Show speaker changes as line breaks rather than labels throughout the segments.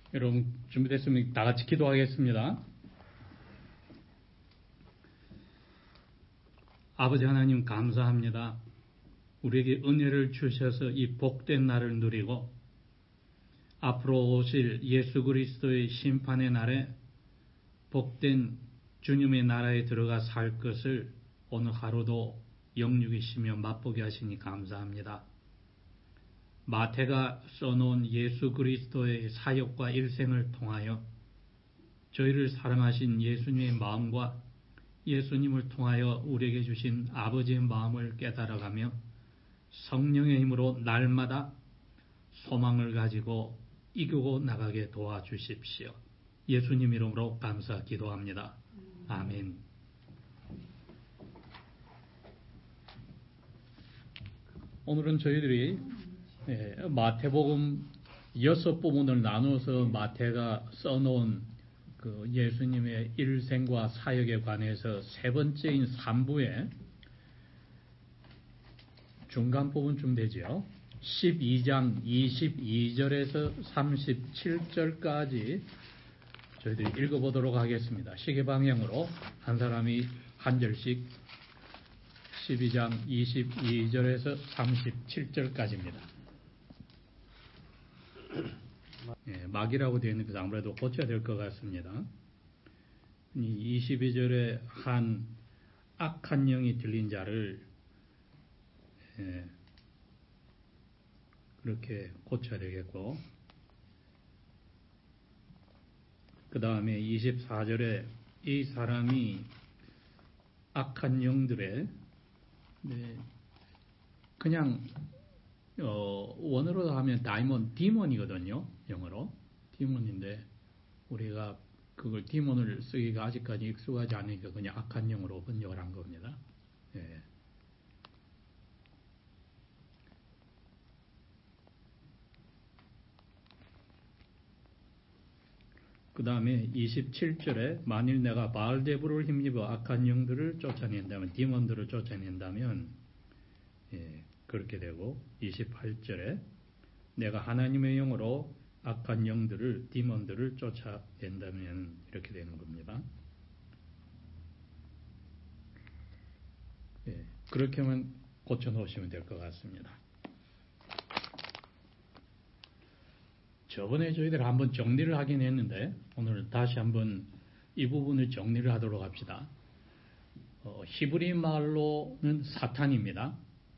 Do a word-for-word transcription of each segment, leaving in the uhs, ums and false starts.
여러분 준비됐으면 다 같이 기도하겠습니다. 아버지 하나님 감사합니다. 우리에게 은혜를 주셔서 이 복된 날을 누리고 앞으로 오실 예수 그리스도의 심판의 날에 복된 주님의 나라에 들어가 살 것을 오늘 하루도 영육이시며 맛보게 하시니 감사합니다. 마태가 써놓은 예수 그리스도의 사역과 일생을 통하여 저희를 사랑하신 예수님의 마음과 예수님을 통하여 우리에게 주신 아버지의 마음을 깨달아가며 성령의 힘으로 날마다 소망을 가지고 이기고 나가게 도와주십시오. 예수님 이름으로 감사 기도합니다. 아멘. 오늘은 저희들이 마태복음 여섯 부분을 나누어서 마태가 써놓은 그 예수님의 일생과 사역에 관해서 세 번째인 삼 부의 중간 부분쯤 되죠. 십이 장 이십이 절에서 삼십칠 절까지 저희들이 읽어보도록 하겠습니다. 시계 방향으로 한 사람이 한 절씩 십이 장 이십이 절에서 삼십칠 절까지입니다. 예, 막이라고 되어 있는 것 아무래도 고쳐야 될 것 같습니다. 이십이 절에 한 악한 영이 들린 자를 예, 그렇게 고쳐야 되겠고, 그 다음에 이십사 절에 이 사람이 악한 영들의 네, 그냥 어, 원어로 하면 다이몬, 디몬이거든요. 영어로 디몬인데 우리가 그걸 디몬을 쓰기가 아직까지 익숙하지 않으니까 그냥 악한 영으로 번역을 한 겁니다. 예. 그 다음에 이십칠 절에 만일 내가 바알제불을 힘입어 악한 영들을 쫓아낸다면, 디몬들을 쫓아낸다면 예, 그렇게 되고, 이십팔 절에 내가 하나님의 영으로 악한 영들을, 디몬들을 쫓아낸다면 이렇게 되는 겁니다. 예, 그렇게 하면 고쳐놓으시면 될 것 같습니다. 저번에 저희들 한번 정리를 하긴 했는데 오늘 다시 한번 이 부분을 정리를 하도록 합시다. 어, 히브리 말로는 사탄입니다.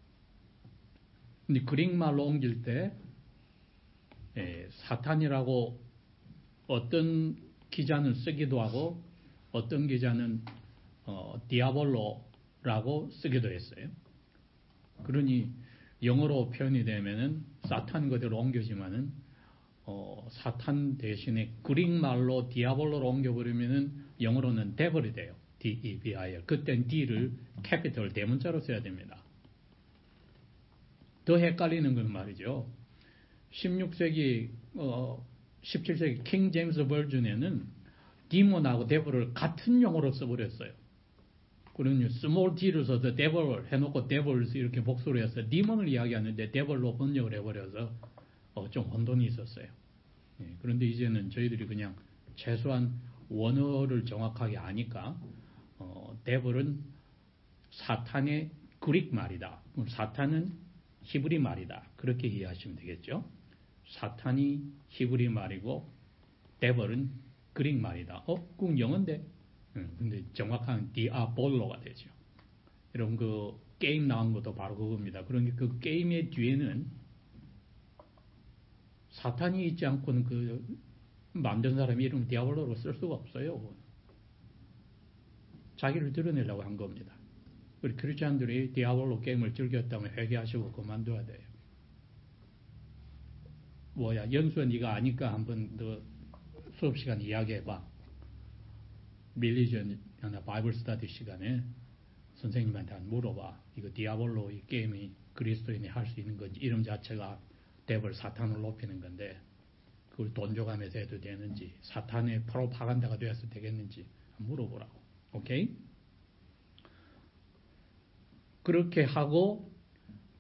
근데 그릭 말로 옮길 때 예, 사탄이라고 어떤 기자는 쓰기도 하고 어떤 기자는 어, 디아볼로라고 쓰기도 했어요. 그러니 영어로 표현이 되면은 사탄 그대로 옮겨지만은 어, 사탄 대신에 그릭 말로 디아볼로로 옮겨버리면은 영어로는 데블이 돼요. 디 이 비 아이 엘. 그땐 D를 캐피털 대문자로 써야 됩니다. 더 헷갈리는 건 말이죠. 십육 세기, 어, 십칠 세기 킹 제임스 버전에는 디몬하고 데블을 같은 용어로 써버렸어요. 그러니 스몰 d를 써서 데블 해놓고 데블 이렇게 복수를 해서 디몬을 이야기하는데 데블로 번역을 해버려서 어, 좀 혼돈이 있었어요. 예, 그런데 이제는 저희들이 그냥 최소한 원어를 정확하게 아니까 어, 데블은 사탄의 그릭 말이다. 사탄은 히브리 말이다. 그렇게 이해하시면 되겠죠. 사탄이 히브리 말이고 데블은 그릭 말이다. 어? 그건 영어인데? 음, 근데 정확한 디아볼로가 되죠. 여러분 그 게임 나온 것도 바로 그겁니다. 그러니까 그 게임의 뒤에는 사탄이 있지 않고는 그 만든 사람의 이름 디아볼로로 쓸 수가 없어요. 자기를 드러내려고 한 겁니다. 우리 크리스찬들이 디아볼로 게임을 즐겼다면 회개하시고 그만둬야 돼요. 뭐야, 연수야 네가 아니까 한번 더 수업 시간 이야기해봐. 밀리전이나 바이블 스터디 시간에 선생님한테 한번 물어봐. 이거 디아볼로 이 게임이 그리스도인이 할 수 있는 건지, 이름 자체가 데블 사탄을 높이는 건데 그걸 돈 줘가면서 해도 되는지, 사탄의 프로파간다가 되어서 되겠는지 물어보라고. 오케이? 그렇게 하고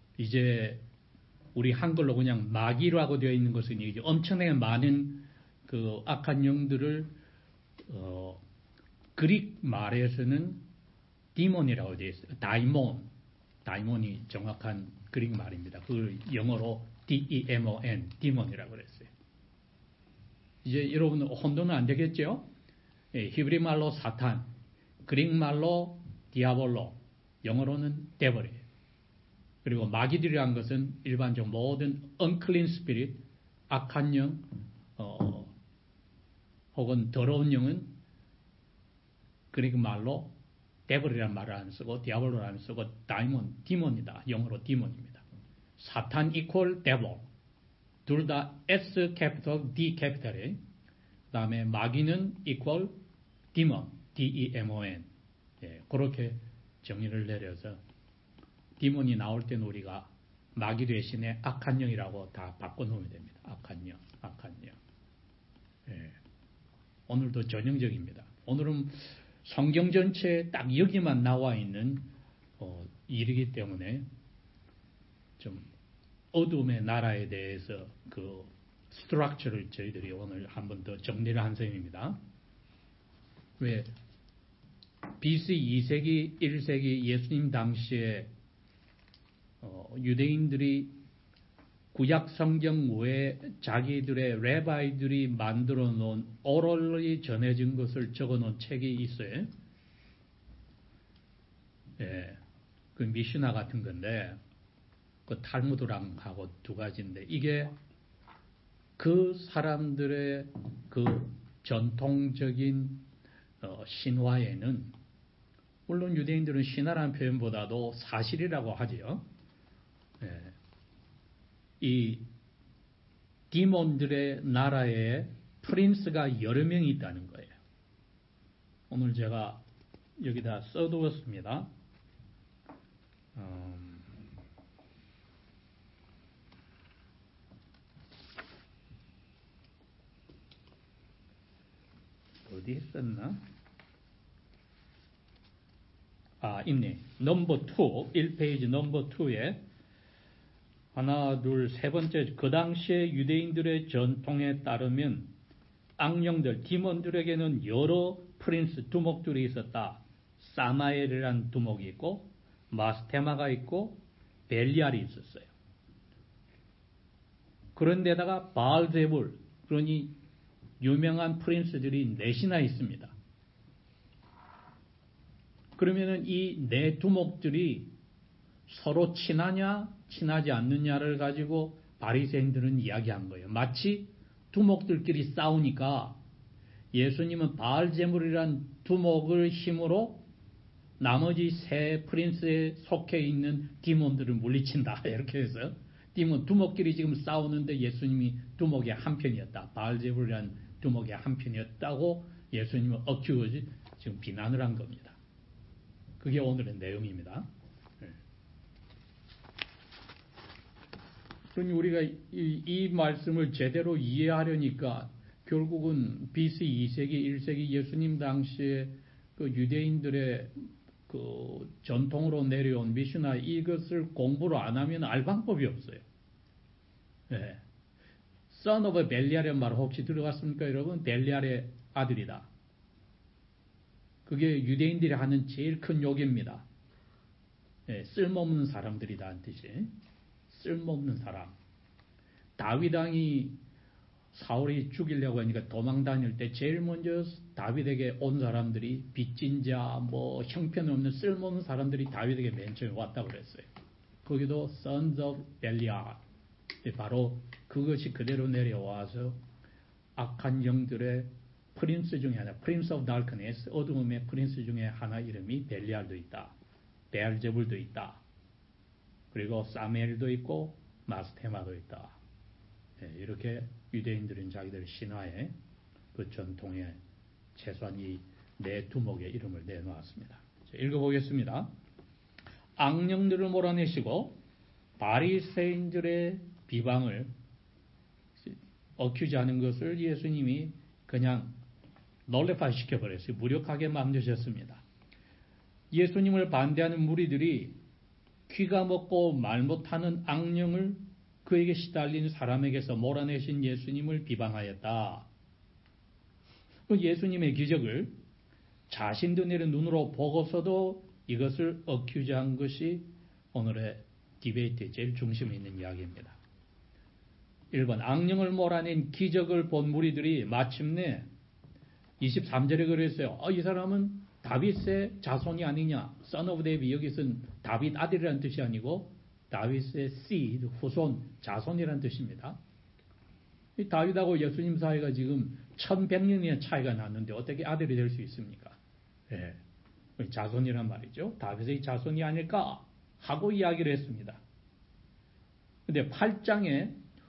이제 우리 한글로 그냥 마귀라고 되어 있는 것은 이제 엄청나게 많은 그 악한 영들을 어, 그릭 말에서는 디몬이라고 되어 있어요. 다이몬, 다이몬이 정확한 그릭 말입니다. 그걸 영어로 D-E-M-O-N, 디몬이라고 그랬어요. 이제 여러분 혼돈은 안 되겠죠? 예, 히브리 말로 사탄, 그릭 말로 디아볼로, 영어로는 데벌이에요. 그리고 마귀들이란 것은 일반적 모든 unclean spirit, 악한 영, 어, 혹은 더러운 영은 그릭 말로 데벌이라는 말을 안 쓰고 디아볼로를 안 쓰고 다이몬, 디몬이다. 영어로 디몬입니다. 사탄 이퀄 데벌. 둘 다 S 캐피털, D 캐피털이에요. 그 다음에 마귀는 이퀄 디몬, D-E-M-O-N. 예, 그렇게 정의를 내려서 디몬이 나올 때는 우리가 마귀 대신에 악한 영이라고 다 바꿔놓으면 됩니다. 악한 영, 악한 영. 예, 오늘도 전형적입니다. 오늘은 성경 전체에 딱 여기만 나와 있는 어, 일이기 때문에 좀 어둠의 나라에 대해서 그 스트럭처를 저희들이 오늘 한 번 더 정리를 한 셈입니다. 왜 비씨 이 세기, 일 세기 예수님 당시에 어, 유대인들이 구약 성경 외에 자기들의 레바이들이 만들어 놓은 오럴리 전해진 것을 적어 놓은 책이 있어요. 예, 그 미슈나 같은 건데 그 탈무드랑 하고 두 가지인데 이게 그 사람들의 그 전통적인 어, 신화에는 물론 유대인들은 신화라는 표현보다도 사실이라고 하지요. 예. 이 디몬들의 나라에 프린스가 여러 명이 있다는 거예요. 오늘 제가 여기다 써두었습니다. 음, 어디에 썼나? 아, 있네. 넘버 투, 일 페이지 넘버 투에 하나, 둘, 세 번째, 그 당시에 유대인들의 전통에 따르면 악령들, 디몬들에게는 여러 프린스, 두목들이 있었다. 사마엘이라는 두목이 있고 마스테마가 있고 벨리알이 있었어요. 그런데다가 바알제불, 그러니 유명한 프린스들이 넷이나 있습니다. 그러면은 이 네 두목들이 서로 친하냐 친하지 않느냐를 가지고 바리새인들은 이야기한 거예요. 마치 두목들끼리 싸우니까 예수님은 바알제물이란 두목을 힘으로 나머지 세 프린스에 속해 있는 디몬들을 물리친다. 이렇게 해서 디몬 두목끼리 지금 싸우는데 예수님이 두목의 한편이었다. 바알제물이란 두목의 한편이었다고 예수님은 어큐어지 지금 비난을 한 겁니다. 그게 오늘의 내용입니다. 그러니 우리가 이, 이 말씀을 제대로 이해하려니까 결국은 비씨 이 세기, 일 세기 예수님 당시에 그 유대인들의 그 전통으로 내려온 미슈나 이것을 공부를 안 하면 알 방법이 없어요. 네. Son of 벨리알의 말 혹시 들어봤습니까, 여러분? 벨리알의 아들이다. 그게 유대인들이 하는 제일 큰 욕입니다. 네, 쓸모없는 사람들이다 한 뜻이. 쓸모없는 사람. 다윗 왕이 사울이 죽이려고 하니까 도망 다닐 때 제일 먼저 다윗에게 온 사람들이 빚진 자, 뭐 형편없는 쓸모없는 사람들이 다윗에게 맨 처음에 왔다고 그랬어요. 거기도 Sons of Belial. 바로 그것이 그대로 내려와서 악한 영들의 프린스 중에 하나, Prince of Darkness, 어두움의 프린스 중에 하나 이름이 벨리알도 있다. 베알제불도 있다. 그리고 사무엘도 있고 마스테마도 있다. 네, 이렇게 유대인들은 자기들 신화의 그 전통에 최소한 이 네 두목의 이름을 내놓았습니다. 자, 읽어보겠습니다. 악령들을 몰아내시고 바리새인들의 비방을 어큐즈하는 것을 예수님이 그냥 널리파이시켜버렸어요. 무력하게 만드셨습니다. 예수님을 반대하는 무리들이 귀가 먹고 말 못하는 악령을 그에게 시달린 사람에게서 몰아내신 예수님을 비방하였다. 그 예수님의 기적을 자신들의 눈으로 보고서도 이것을 어큐즈한 것이 오늘의 디베이트의 제일 중심에 있는 이야기입니다. 일 번 악령을 몰아낸 기적을 본 무리들이 마침내 이십삼 절에 그랬어요. 어, 이 사람은 다윗의 자손이 아니냐. Son of David, 여기서는 다윗 아들이라는 뜻이 아니고 다윗의 seed, 후손, 자손이라는 뜻입니다. 이 다윗하고 예수님 사이가 지금 천백 년의 차이가 났는데 어떻게 아들이 될 수 있습니까? 예. 자손이란 말이죠. 다윗의 자손이 아닐까 하고 이야기를 했습니다. 근데 팔 장에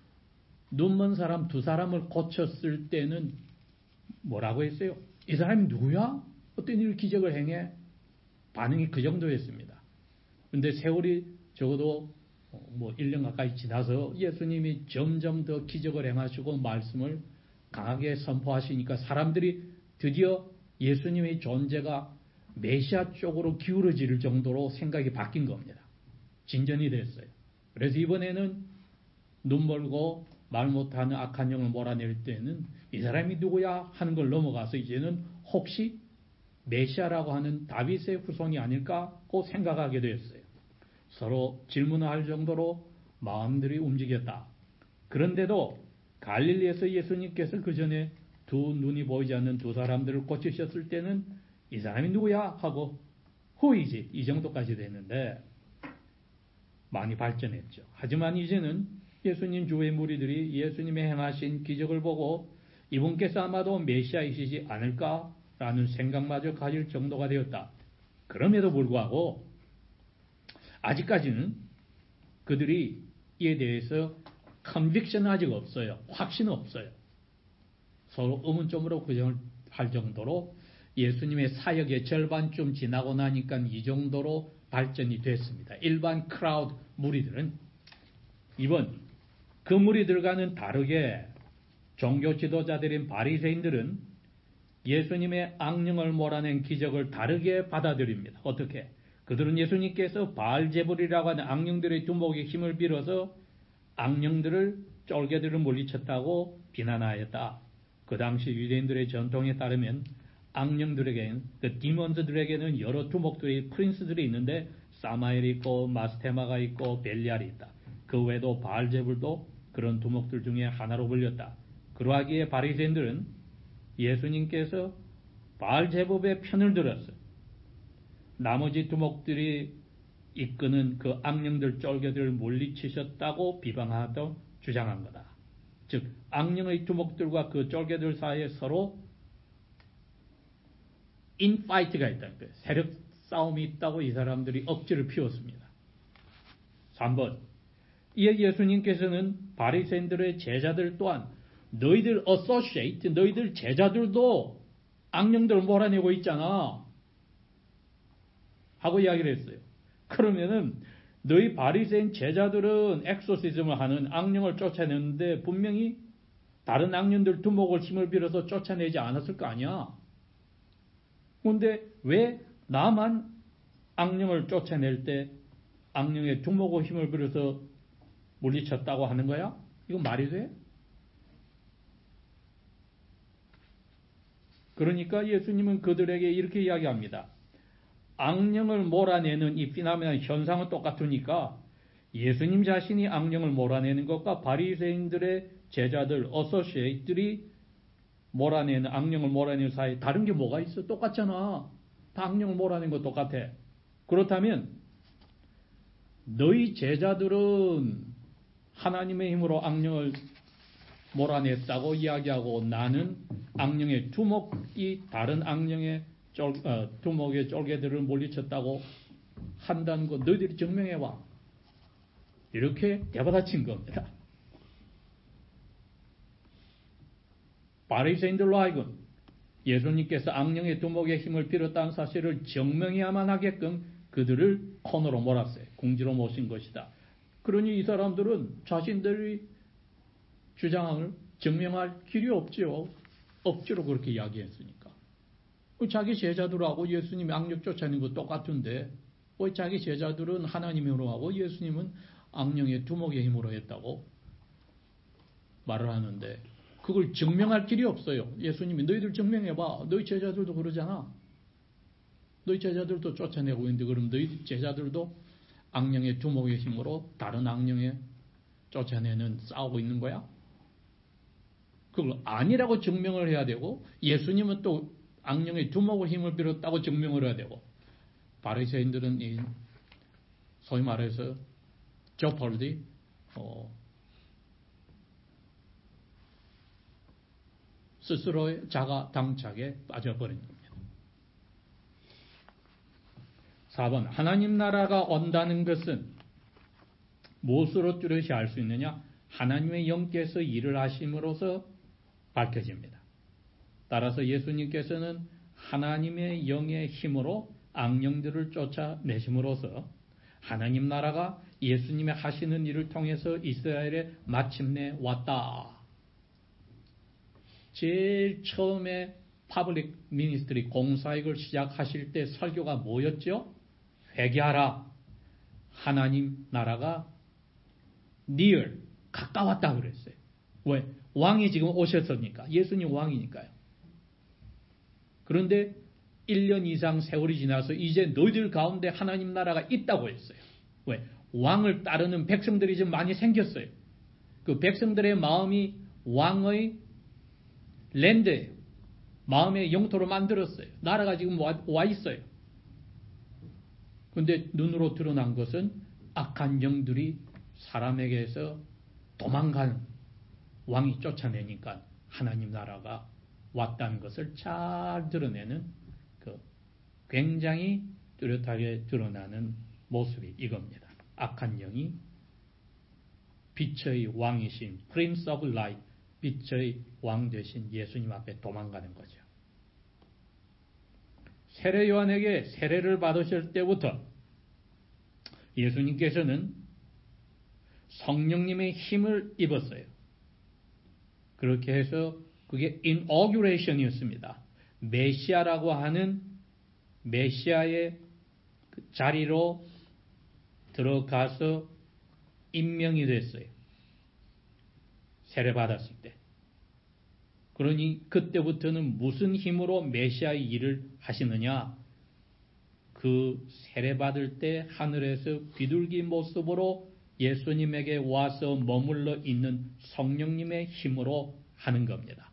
눈먼 사람 두 사람을 고쳤을 때는 뭐라고 했어요? 이 사람이 누구야? 어떤 일 기적을 행해? 반응이 그 정도였습니다. 근데 세월이 적어도 뭐 일 년 가까이 지나서 예수님이 점점 더 기적을 행하시고 말씀을 강하게 선포하시니까 사람들이 드디어 예수님의 존재가 메시아 쪽으로 기울어질 정도로 생각이 바뀐 겁니다. 진전이 됐어요. 그래서 이번에는 눈 멀고 말 못하는 악한 영을 몰아낼 때는 이 사람이 누구야 하는 걸 넘어가서 이제는 혹시 메시아라고 하는 다윗의 후손이 아닐까고 생각하게 되었어요. 서로 질문할 정도로 마음들이 움직였다. 그런데도 갈릴리에서 예수님께서 그 전에 두 눈이 보이지 않는 두 사람들을 고치셨을 때는 이 사람이 누구야 하고 후이지 이 정도까지 됐는데 많이 발전했죠. 하지만 이제는 예수님 주의 무리들이 예수님의 행하신 기적을 보고 이분께서 아마도 메시아이시지 않을까라는 생각마저 가질 정도가 되었다. 그럼에도 불구하고 아직까지는 그들이 이에 대해서 컨빅션은 아직 없어요. 확신은 없어요. 서로 의문점으로 구정할 정도로 예수님의 사역의 절반쯤 지나고 나니까 이 정도로 발전이 됐습니다. 일반 크라우드 무리들은 이번 그 무리들과는 다르게 종교 지도자들인 바리새인들은 예수님의 악령을 몰아낸 기적을 다르게 받아들입니다. 어떻게? 그들은 예수님께서 바알제불이라고 하는 악령들의 두목의 힘을 빌어서 악령들을 쫄개들을 물리쳤다고 비난하였다. 그 당시 유대인들의 전통에 따르면 악령들에게는 그 디몬즈들에게는 여러 두목들이 프린스들이 있는데 사마엘이 있고 마스테마가 있고 벨리알이 있다. 그 외에도 바알제불도 그런 두목들 중에 하나로 불렸다. 그러하기에 바리새인들은 예수님께서 바알제불의 편을 들었어요. 나머지 두목들이 이끄는 그 악령들 쫄개들을 물리치셨다고 비방하도 주장한 거다. 즉 악령의 두목들과 그 쫄개들 사이에 서로 인파이트가 있다는 거예요. 세력 싸움이 있다고 이 사람들이 억지를 피웠습니다. 삼 번 이에 예수님께서는 바리새인들의 제자들 또한 너희들 어소시에이트, 너희들 제자들도 악령들을 몰아내고 있잖아 하고 이야기를 했어요. 그러면은 너희 바리새인 제자들은 엑소시즘을 하는 악령을 쫓아내는데 분명히 다른 악령들 두목을 힘을 빌어서 쫓아내지 않았을 거 아니야. 그런데 왜 나만 악령을 쫓아낼 때 악령의 두목의 힘을 빌어서 물리쳤다고 하는 거야? 이건 말이 돼? 그러니까 예수님은 그들에게 이렇게 이야기합니다. 악령을 몰아내는 이 피나미나 현상은 똑같으니까 예수님 자신이 악령을 몰아내는 것과 바리새인들의 제자들, 어소시에이트들이 몰아내는 악령을 몰아내는 사이에 다른 게 뭐가 있어? 똑같잖아. 다 악령을 몰아내는 거 똑같아. 그렇다면 너희 제자들은 하나님의 힘으로 악령을 몰아냈다고 이야기하고 나는 악령의 두목이 다른 악령의 쫄, 어, 두목의 쫄개들을 물리쳤다고 한다는 거 너희들이 증명해와. 이렇게 대받아친 겁니다. 바리새인들로 하여금 예수님께서 악령의 두목의 힘을 빌었다는 사실을 증명해야만 하게끔 그들을 코너로 몰았어요. 궁지로 모신 것이다. 그러니 이 사람들은 자신들이 주장을 증명할 길이 없죠. 억지로 그렇게 이야기했으니까. 자기 제자들하고 예수님이 악령 쫓아내는 거 똑같은데 왜 자기 제자들은 하나님의 힘으로 하고 예수님은 악령의 두목의 힘으로 했다고 말을 하는데 그걸 증명할 길이 없어요. 예수님이 너희들 증명해봐. 너희 제자들도 그러잖아. 너희 제자들도 쫓아내고 있는데 그럼 너희 제자들도 악령의 두목의 힘으로 다른 악령에 쫓아내는 싸우고 있는 거야? 그걸 아니라고 증명을 해야 되고 예수님은 또 악령의 두목의 힘을 빌었다고 증명을 해야 되고 바리새인들은 이 소위 말해서 저펄디 어, 스스로의 자가 당착에 빠져버린 겁니다. 사 번 하나님 나라가 온다는 것은 무엇으로 뚜렷이 알 수 있느냐? 하나님의 영께서 일을 하심으로써 밝혀집니다. 따라서 예수님께서는 하나님의 영의 힘으로 악령들을 쫓아내심으로써 하나님 나라가 예수님의 하시는 일을 통해서 이스라엘에 마침내 왔다. 제일 처음에 파블릭 미니스트리 공사역을 시작하실 때 설교가 뭐였죠? 회개하라. 하나님 나라가 near, 가까웠다 그랬어요. 왜? 왕이 지금 오셨으니까. 예수님 왕이니까요. 그런데 일 년 이상 세월이 지나서 이제 너희들 가운데 하나님 나라가 있다고 했어요. 왜? 왕을 따르는 백성들이 좀 많이 생겼어요. 그 백성들의 마음이 왕의 랜드예요. 마음의 영토로 만들었어요. 나라가 지금 와, 와 있어요. 그런데 눈으로 드러난 것은 악한 영들이 사람에게서 도망가는 왕이 쫓아내니까 하나님 나라가 왔다는 것을 잘 드러내는 그 굉장히 뚜렷하게 드러나는 모습이 이겁니다. 악한 영이 빛의 왕이신 Prince of Light, 빛의 왕 되신 예수님 앞에 도망가는 거죠. 세례 요한에게 세례를 받으실 때부터 예수님께서는 성령님의 힘을 입었어요. 그렇게 해서 그게 inauguration이었습니다. 메시아라고 하는 메시아의 그 자리로 들어가서 임명이 됐어요. 세례 받았을 때. 그러니 그때부터는 무슨 힘으로 메시아의 일을 하시느냐? 그 세례 받을 때 하늘에서 비둘기 모습으로 예수님에게 와서 머물러 있는 성령님의 힘으로 하는 겁니다.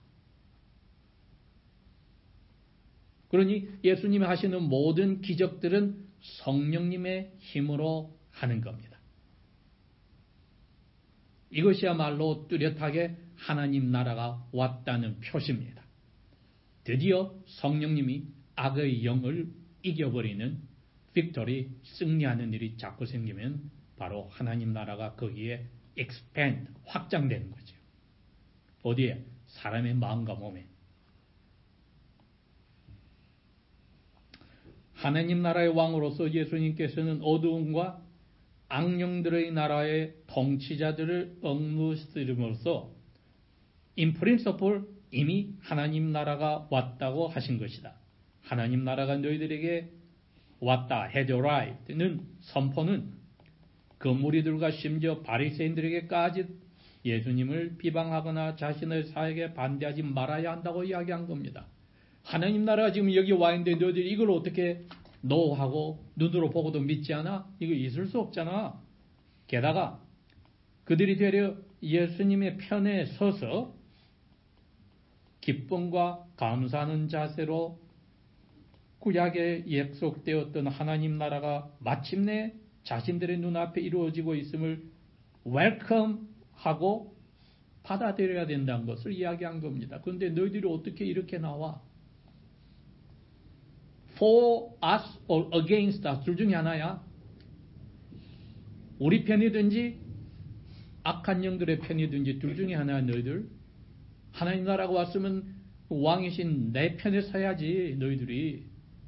그러니 예수님이 하시는 모든 기적들은 성령님의 힘으로 하는 겁니다. 이것이야말로 뚜렷하게 하나님 나라가 왔다는 표시입니다. 드디어 성령님이 악의 영을 이겨버리는 빅토리, 승리하는 일이 자꾸 생기면 바로 하나님 나라가 거기에 expand, 확장되는 거죠. 어디에? 사람의 마음과 몸에. 하나님 나라의 왕으로서 예수님께서는 어두움과 악령들의 나라의 통치자들을 억누스림으로써 in principle 이미 하나님 나라가 왔다고 하신 것이다. 하나님 나라가 너희들에게 왔다, had arrived는 선포는 그 무리들과 심지어 바리새인들에게까지 예수님을 비방하거나 자신의 사역에 반대하지 말아야 한다고 이야기한 겁니다. 하나님 나라가 지금 여기 와 있는데 너희들이 이걸 어떻게 노하고 눈으로 보고도 믿지 않아? 이거 있을 수 없잖아. 게다가 그들이 되려 예수님의 편에 서서 기쁨과 감사하는 자세로 구약에 약속되었던 하나님 나라가 마침내 자신들의 눈앞에 이루어지고 있음을 웰컴하고 받아들여야 된다는 것을 이야기한 겁니다. 그런데 너희들이 어떻게 이렇게 나와? For us or against us 둘 중에 하나야. 우리 편이든지 악한 영들의 편이든지 둘 중에 하나야. 너희들 하나님 나라가 왔으면 왕이신 내 편에 서야지. 너희들이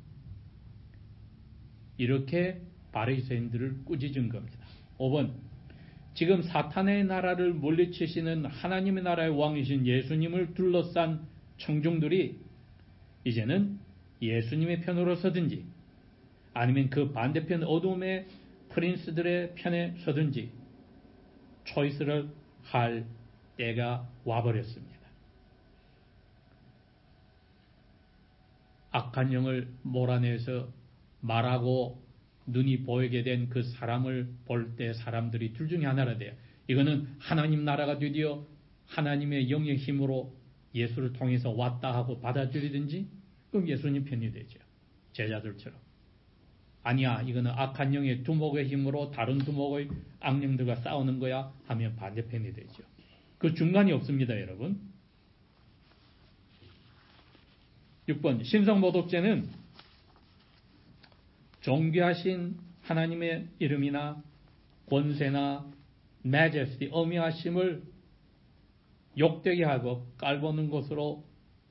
이렇게 바리새인들을 꾸짖은 겁니다. 오 번 지금 사탄의 나라를 물리치시는 하나님의 나라의 왕이신 예수님을 둘러싼 청중들이 이제는 예수님의 편으로 서든지 아니면 그 반대편 어둠의 프린스들의 편에 서든지 초이스를 할 때가 와버렸습니다. 악한 영을 몰아내서 말하고 눈이 보이게 된 그 사람을 볼 때 사람들이 둘 중에 하나라 돼요. 이거는 하나님 나라가 드디어 하나님의 영의 힘으로 예수를 통해서 왔다 하고 받아들이든지 그럼 예수님 편이 되죠. 제자들처럼. 아니야, 이거는 악한 영의 두목의 힘으로 다른 두목의 악령들과 싸우는 거야 하면 반대편이 되죠. 그 중간이 없습니다, 여러분. 육 번 신성모독죄는 존귀하신 하나님의 이름이나 권세나 majesty, 어미하심을 욕되게 하고 깔보는 것으로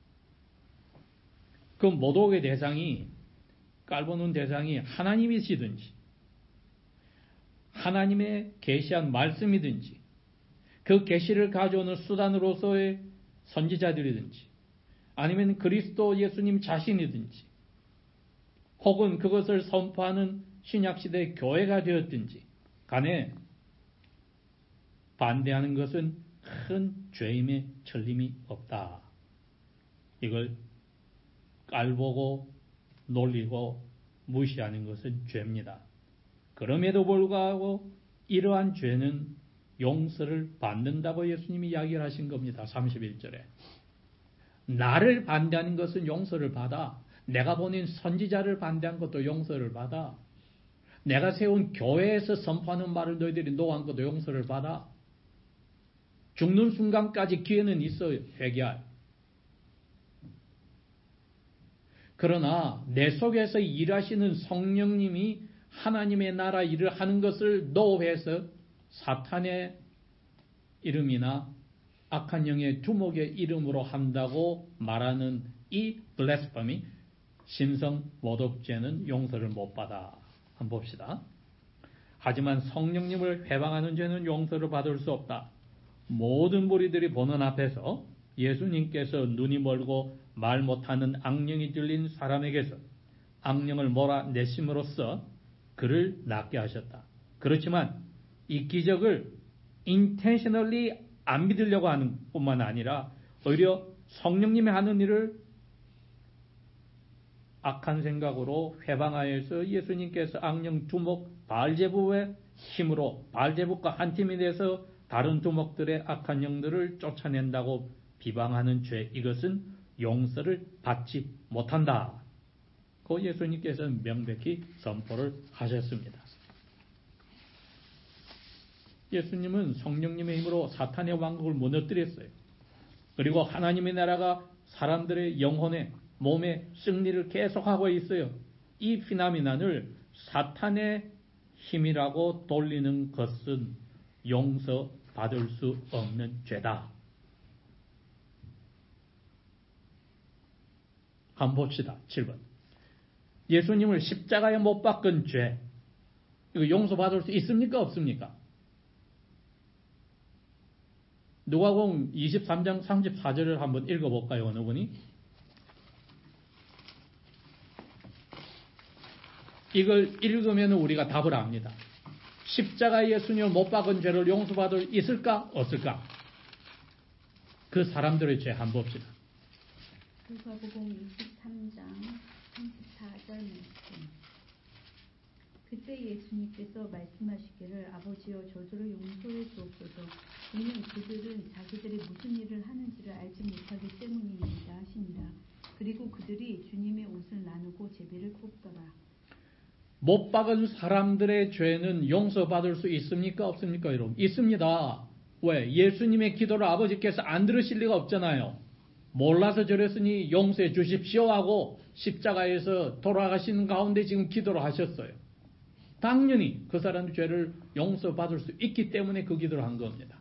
그 모독의 대상이 깔보는 대상이 하나님이시든지 하나님의 계시한 말씀이든지 그 계시를 가져오는 수단으로서의 선지자들이든지 아니면 그리스도 예수님 자신이든지 혹은 그것을 선포하는 신약시대의 교회가 되었든지 간에 반대하는 것은 큰 죄임에 틀림이 없다. 이걸 깔보고 놀리고 무시하는 것은 죄입니다. 그럼에도 불구하고 이러한 죄는 용서를 받는다고 예수님이 이야기를 하신 겁니다. 삼십일 절에. 나를 반대하는 것은 용서를 받아. 내가 보낸 선지자를 반대한 것도 용서를 받아. 내가 세운 교회에서 선포하는 말을 너희들이 노한 것도 용서를 받아. 죽는 순간까지 기회는 있어요. 회개할. 그러나 내 속에서 일하시는 성령님이 하나님의 나라 일을 하는 것을 노해서 사탄의 이름이나 악한 영의 두목의 이름으로 한다고 말하는 이 블레스퍼미, 신성 모독죄는 용서를 못 받아. 한번 봅시다. 하지만 성령님을 회방하는 죄는 용서를 받을 수 없다. 모든 무리들이 보는 앞에서 예수님께서 눈이 멀고 말 못하는 악령이 들린 사람에게서 악령을 몰아내심으로써 그를 낫게 하셨다. 그렇지만 이 기적을 intentionally 안 믿으려고 하는 뿐만 아니라 오히려 성령님이 하는 일을 악한 생각으로 회방하여서 예수님께서 악령 두목 바알제부의 힘으로 바알제부과 한 팀이 돼서 다른 두목들의 악한 영들을 쫓아낸다고 비방하는 죄, 이것은 용서를 받지 못한다. 그 예수님께서는 명백히 선포를 하셨습니다. 예수님은 성령님의 힘으로 사탄의 왕국을 무너뜨렸어요. 그리고 하나님의 나라가 사람들의 영혼에 몸의 승리를 계속하고 있어요. 이 피나미난을 사탄의 힘이라고 돌리는 것은 용서받을 수 없는 죄다. 한번 봅시다. 칠 번. 예수님을 십자가에 못 박은 죄, 이거 용서받을 수 있습니까? 없습니까? 누가복음 이십삼 장 삼십사 절을 한번 읽어볼까요? 어느 분이? 이걸 읽으면 우리가 답을 압니다. 십자가에 예수님을 못 박은 죄를 용서받을 수 있을까? 없을까? 그 사람들의 죄 한번 봅시다.
누가복음 이십삼 장 삼십사 절 말씀. 그때 예수님께서 말씀하시기를 아버지여 저주를 용서해 주옵소서. 이는 그들은 자기들이 무슨 일을 하는지를 알지 못하기 때문입니다 하시니라. 그리고 그들이 주님의 옷을 나누고 제비를 굽더라.
못 박은 사람들의 죄는 용서받을 수 있습니까? 없습니까? 여러분? 있습니다. 왜? 예수님의 기도를 아버지께서 안 들으실 리가 없잖아요. 몰라서 저랬으니 용서해 주십시오 하고 십자가에서 돌아가시는 가운데 지금 기도를 하셨어요. 당연히 그 사람의 죄를 용서받을 수 있기 때문에 그 기도를 한 겁니다.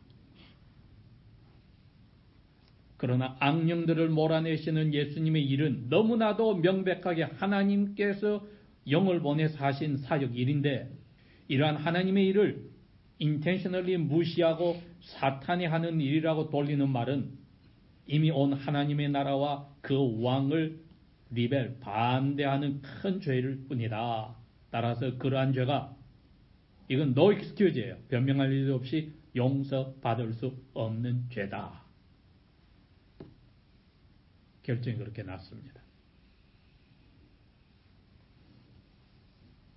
그러나 악령들을 몰아내시는 예수님의 일은 너무나도 명백하게 하나님께서 영을 보내서 하신 사역 일인데 이러한 하나님의 일을 intentionally 무시하고 사탄이 하는 일이라고 돌리는 말은 이미 온 하나님의 나라와 그 왕을 리벨, 반대하는 큰 죄일 뿐이다. 따라서 그러한 죄가 이건 no excuse예요. 변명할 일도 없이 용서받을 수 없는 죄다. 결정이 그렇게 났습니다.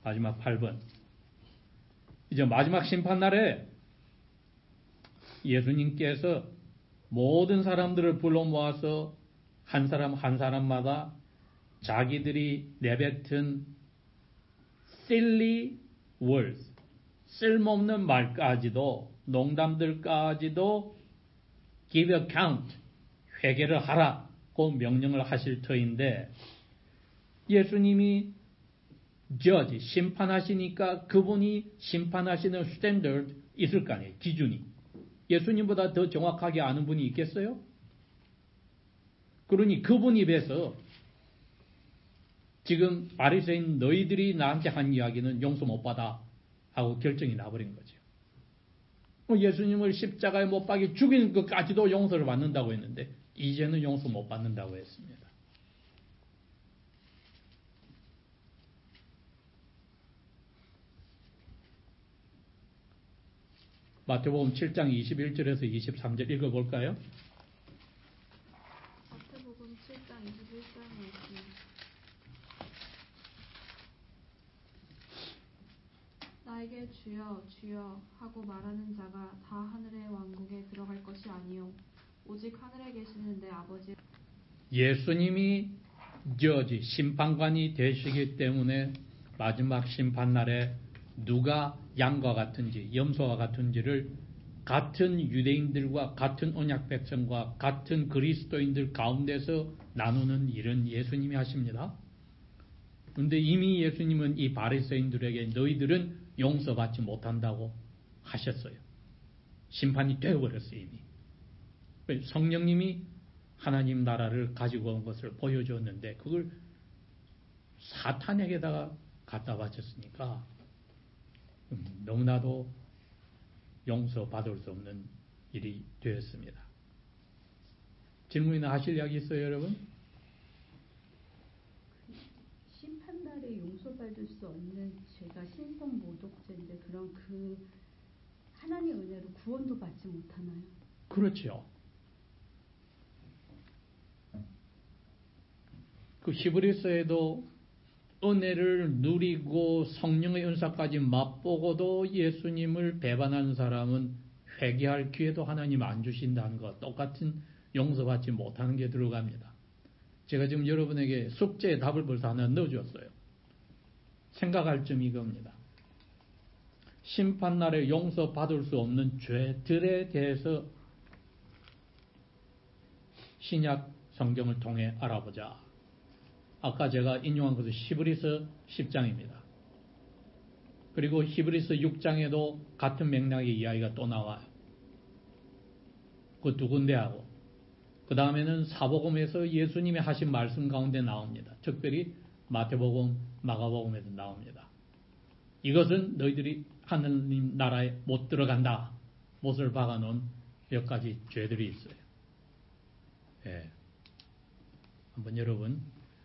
마지막 팔 번. 이제 마지막 심판날에 예수님께서 모든 사람들을 불러 모아서 한 사람 한 사람마다 자기들이 내뱉은 silly words, 쓸모없는 말까지도, 농담들까지도 give account, 회개를 하라고 명령을 하실 터인데, 예수님이 judge, 심판하시니까 그분이 심판하시는 standard 있을 거 아니에요, 기준이. 예수님보다 더 정확하게 아는 분이 있겠어요? 그러니 그분 입에서 지금 바리새인 너희들이 나한테 한 이야기는 용서 못 받아 하고 결정이 나버린 거죠. 예수님을 십자가에 못 박이 죽인 것까지도 용서를 받는다고 했는데 이제는 용서 못 받는다고 했습니다. 마태복음 칠 장 이십일 절에서 이십삼 절 읽어볼까요?
마태복음 칠 장 이십일 절 말씀. 나에게 주여 주여 하고 말하는 자가 다 하늘의 왕국에 들어갈 것이 아니요 오직 하늘에 계시는 내 아버지.
예수님이 저지 심판관이 되시기 때문에 마지막 심판날에 누가 양과 같은지 염소와 같은지를 같은 유대인들과 같은 언약 백성과 같은 그리스도인들 가운데서 나누는 일은 예수님이 하십니다. 그런데 이미 예수님은 이 바리새인들에게 너희들은 용서받지 못한다고 하셨어요. 심판이 되어버렸어요. 이미. 성령님이 하나님 나라를 가지고 온 것을 보여주었는데 그걸 사탄에게다가 갖다 바쳤으니까 너무나도 용서받을 수 없는 일이 되었습니다. 질문이나 하실 이야기 있어요, 여러분?
심판날에 용서받을 수 없는 죄가 신성모독죄인데 그럼 그 하나님 은혜로 구원도 받지 못하나요?
그렇죠. 그 히브리서에도 은혜를 누리고 성령의 은사까지 맛보고도 예수님을 배반하는 사람은 회개할 기회도 하나님 안 주신다는 것, 똑같은 용서받지 못하는 게 들어갑니다. 제가 지금 여러분에게 숙제의 답을 벌써 하나 넣어줬어요. 생각할 점이 이겁니다. 심판날에 용서받을 수 없는 죄들에 대해서 신약 성경을 통해 알아보자. 아까 제가 인용한 것은 히브리서 십 장입니다. 그리고 히브리서 육 장에도 같은 맥락의 이야기가 또 나와요. 그 두 군데하고 그 다음에는 사복음에서 예수님이 하신 말씀 가운데 나옵니다. 특별히 마태복음, 마가복음에도 나옵니다. 이것은 너희들이 하느님 나라에 못 들어간다. 못을 박아놓은 몇 가지 죄들이 있어요. 예. 한번 여러분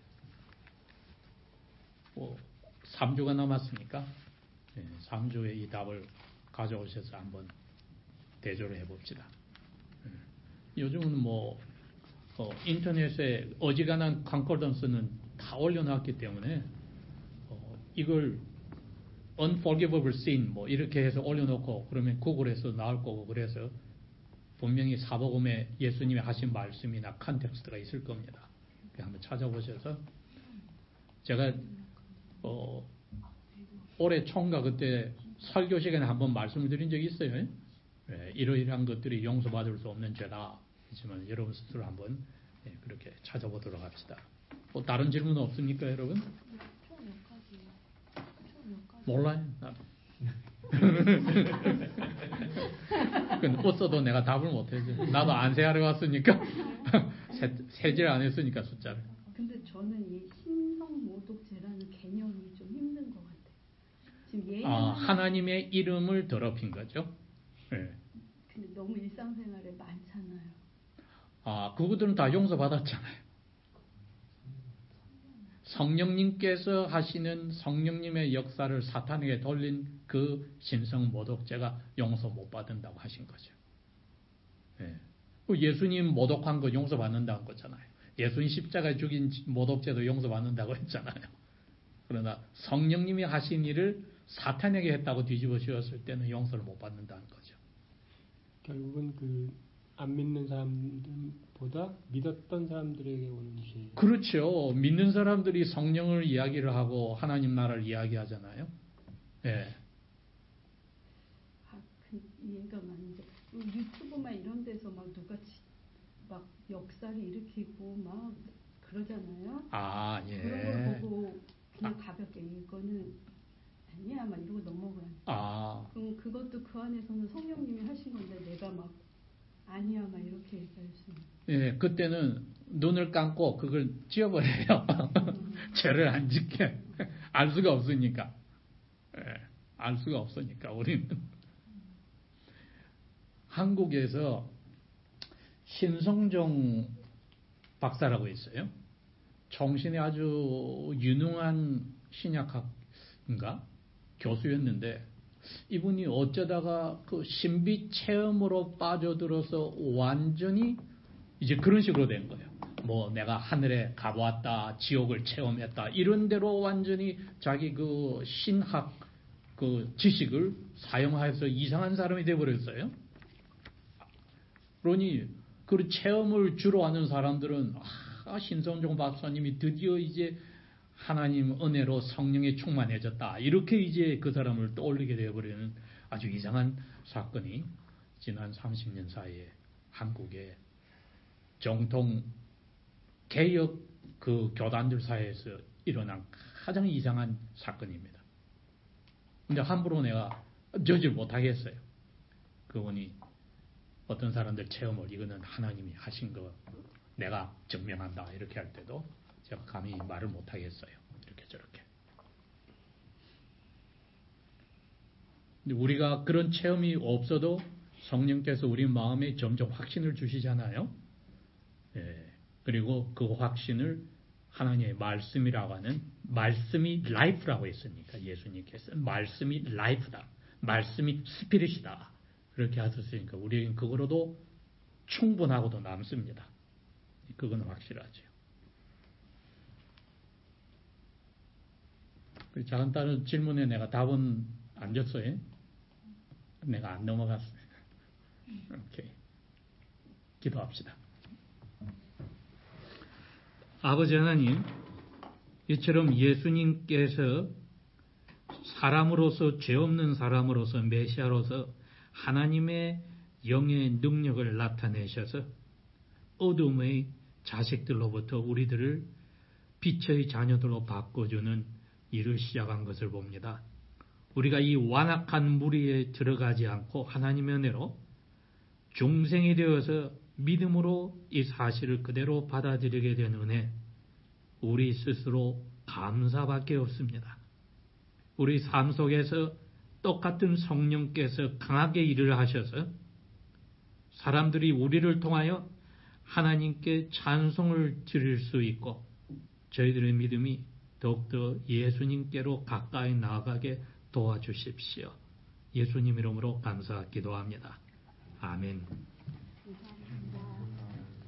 뭐 삼 주가 남았으니까 예, 삼 주에 이 답을 가져오셔서 한번 대조를 해봅시다. 예. 요즘은 뭐 어, 인터넷에 어지간한 컨코던스는 다 올려놨기 때문에 어, 이걸 unforgivable sin 뭐 이렇게 해서 올려놓고 그러면 구글에서 나올 거고 그래서 분명히 사복음에 예수님이 하신 말씀이나 컨텍스트가 있을 겁니다. 한번 찾아보셔서 제가 어, 올해 총각 그때 설교 시간에 한번 말씀을 드린 적이 있어요. 예, 이러이러한 것들이 용서받을 수 없는 죄다. 하지만 여러분 스스로 한번 예, 그렇게 찾아보도록 합시다. 뭐 다른 질문 없습니까, 여러분?
총 몇 가지? 총 몇 가지?
몰라요. 나도. 없어도 내가 답을 못해줘. 나도 안세하러 왔으니까 세질 안 했으니까 숫자를.
근데 저는 이 신성모독죄라는 개념이 좀 힘든 것 같아요. 지금 예는
아, 하나님의 이름을 더럽힌 거죠. 네.
근데 너무 일상생활에 많잖아요.
아, 그것들은 다 용서받았잖아요. 성령님께서 하시는 성령님의 역사를 사탄에게 돌린 그 신성모독죄가 용서 못 받는다고 하신 거죠. 예. 예수님 모독한 거 용서받는다는 거잖아요. 예수님 십자가에 죽인 모독죄도 용서받는다고 했잖아요. 그러나 성령님이 하신 일을 사탄에게 했다고 뒤집어 씌웠을 때는 용서를 못 받는다는 거죠.
결국은 그 안 믿는 사람들보다 믿었던 사람들에게 오는 죄.
그렇죠. 믿는 사람들이 성령을 이야기를 하고 하나님 나라를 이야기하잖아요. 예.
아, 그 이해가 많은데 유튜브만 이런 데서 막 누가 지, 막 역사를 일으키고 막 그러잖아요.
아, 예.
그런 걸 보고 그냥 가볍게 이거는 아니야 막 이러고 넘어가요.
아.
그럼 그것도 그 안에서는 성령님이 하신 건데 내가 막 아니야 막 이렇게 얘기할 수 있는.
예, 그때는 눈을 감고 그걸 지워버려요. 죄를 안 짓게. 알 수가 없으니까. 예, 알 수가 없으니까 우리는. 한국에서 신성종 박사라고 있어요. 총신의 아주 유능한 신약학인가? 교수였는데 이분이 어쩌다가 그 신비 체험으로 빠져들어서 완전히 이제 그런 식으로 된 거예요. 뭐 내가 하늘에 가보았다, 지옥을 체험했다 이런 대로 완전히 자기 그 신학 그 지식을 사용해서 이상한 사람이 되어버렸어요. 그러니 그 체험을 주로 하는 사람들은 아, 신성종 박사님이 드디어 이제 하나님 은혜로 성령에 충만해졌다. 이렇게 이제 그 사람을 떠올리게 되어버리는 아주 이상한 사건이 지난 삼십 년 사이에 한국의 정통 개혁 그 교단들 사이에서 일어난 가장 이상한 사건입니다. 근데 함부로 내가 저질 못하겠어요. 그분이 어떤 사람들 체험을 이거는 하나님이 하신 거 내가 증명한다 이렇게 할 때도 제가 감히 말을 못하겠어요. 이렇게 저렇게. 근데 우리가 그런 체험이 없어도 성령께서 우리 마음에 점점 확신을 주시잖아요. 예. 그리고 그 확신을 하나님의 말씀이라고 하는 말씀이 라이프라고 했으니까 예수님께서 말씀이 라이프다. 말씀이 스피릿이다. 그렇게 하셨으니까 우리는 그거로도 충분하고도 남습니다. 그건 확실하죠. 작은 딸은 질문에 내가 답은 안 줬어요. 내가 안 넘어갔어요. 오케이. 기도합시다. 아버지 하나님, 이처럼 예수님께서 사람으로서 죄 없는 사람으로서 메시아로서 하나님의 영의 능력을 나타내셔서 어둠의 자식들로부터 우리들을 빛의 자녀들로 바꿔주는 일을 시작한 것을 봅니다. 우리가 이 완악한 무리에 들어가지 않고 하나님의 은혜로 중생이 되어서 믿음으로 이 사실을 그대로 받아들이게 된 은혜, 우리 스스로 감사밖에 없습니다. 우리 삶 속에서 똑같은 성령께서 강하게 일을 하셔서 사람들이 우리를 통하여 하나님께 찬송을 드릴 수 있고 저희들의 믿음이 더욱더 예수님께로 가까이 나아가게 도와주십시오. 예수님 이름으로 감사 기도합니다. 아멘.